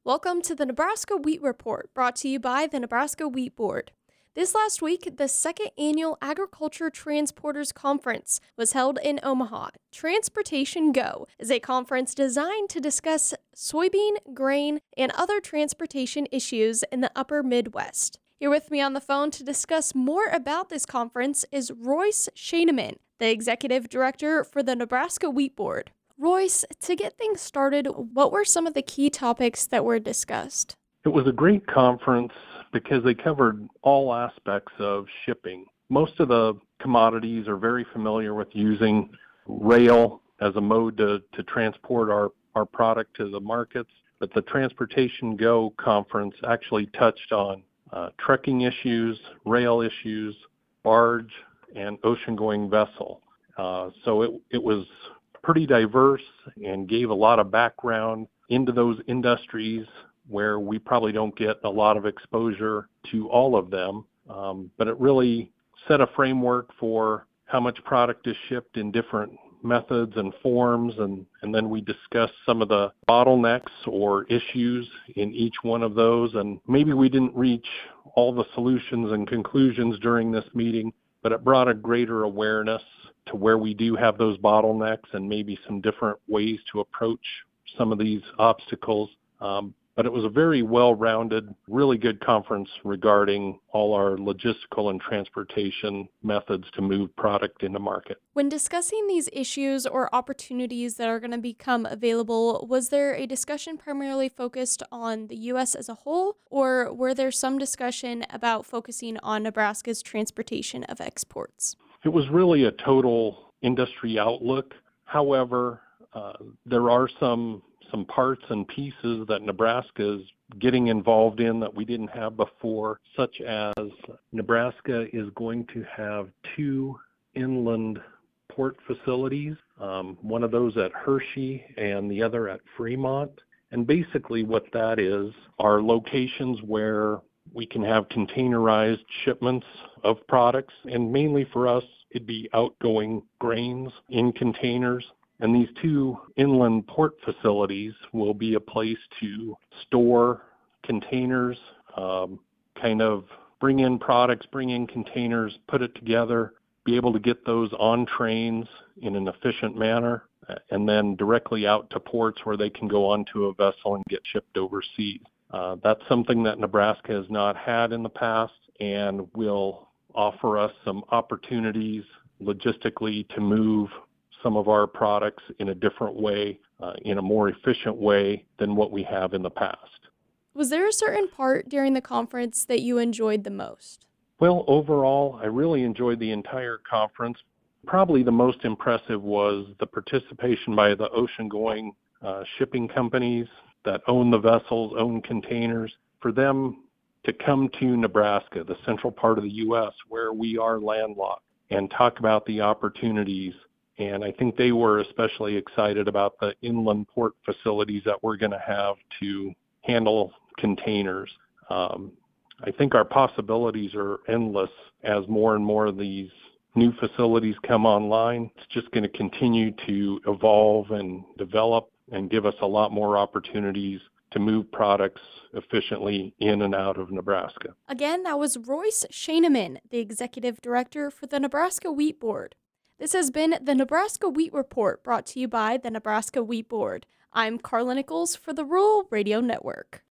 Welcome to the Nebraska Wheat Report, brought to you by the Nebraska Wheat Board. This last week, the second annual Agriculture Transporters Conference was held in Omaha. Transportation Go is a conference designed to discuss soybean, grain, and other transportation issues in the upper Midwest. Here with me on the phone to discuss more about this conference is Royce Scheineman, the Executive Director for the Nebraska Wheat Board. Royce, to get things started, what were some of the key topics that were discussed? It was a great conference because they covered all aspects of shipping. Most of the commodities are very familiar with using rail as a mode to transport our product to the markets, but the Transportation Go conference actually touched on trucking issues, rail issues, barge, and ocean-going vessel. So it was pretty diverse and gave a lot of background into those industries where we probably don't get a lot of exposure to all of them. But it really set a framework for how much product is shipped in different methods and forms. And then we discussed some of the bottlenecks or issues in each one of those. And maybe we didn't reach all the solutions and conclusions during this meeting, but it brought a greater awareness to where we do have those bottlenecks and maybe some different ways to approach some of these obstacles. But it was a very well-rounded, really good conference regarding all our logistical and transportation methods to move product into market. When discussing these issues or opportunities that are going to become available, was there a discussion primarily focused on the U.S. as a whole, or were there some discussion about focusing on Nebraska's transportation of exports? It was really a total industry outlook. However, there are some parts and pieces that Nebraska is getting involved in that we didn't have before, such as Nebraska is going to have 2 inland port facilities, one of those at Hershey and the other at Fremont. And basically what that is are locations where we can have containerized shipments of products, and mainly for us, it'd be outgoing grains in containers. And these 2 inland port facilities will be a place to store containers, kind of bring in products, bring in containers, put it together, be able to get those on trains in an efficient manner, and then directly out to ports where they can go onto a vessel and get shipped overseas. That's something that Nebraska has not had in the past and will offer us some opportunities logistically to move some of our products in a different way, in a more efficient way than what we have in the past. Was there a certain part during the conference that you enjoyed the most? Well, overall, I really enjoyed the entire conference. Probably the most impressive was the participation by the ocean-going shipping companies that own the vessels, own containers, for them to come to Nebraska, the central part of the U.S., where we are landlocked, and talk about the opportunities. And I think they were especially excited about the inland port facilities that we're going to have to handle containers. I think our possibilities are endless as more and more of these new facilities come online. It's just going to continue to evolve and develop and give us a lot more opportunities to move products efficiently in and out of Nebraska. Again, that was Royce Scheineman, the Executive Director for the Nebraska Wheat Board. This has been the Nebraska Wheat Report, brought to you by the Nebraska Wheat Board. I'm Carla Nichols for the Rural Radio Network.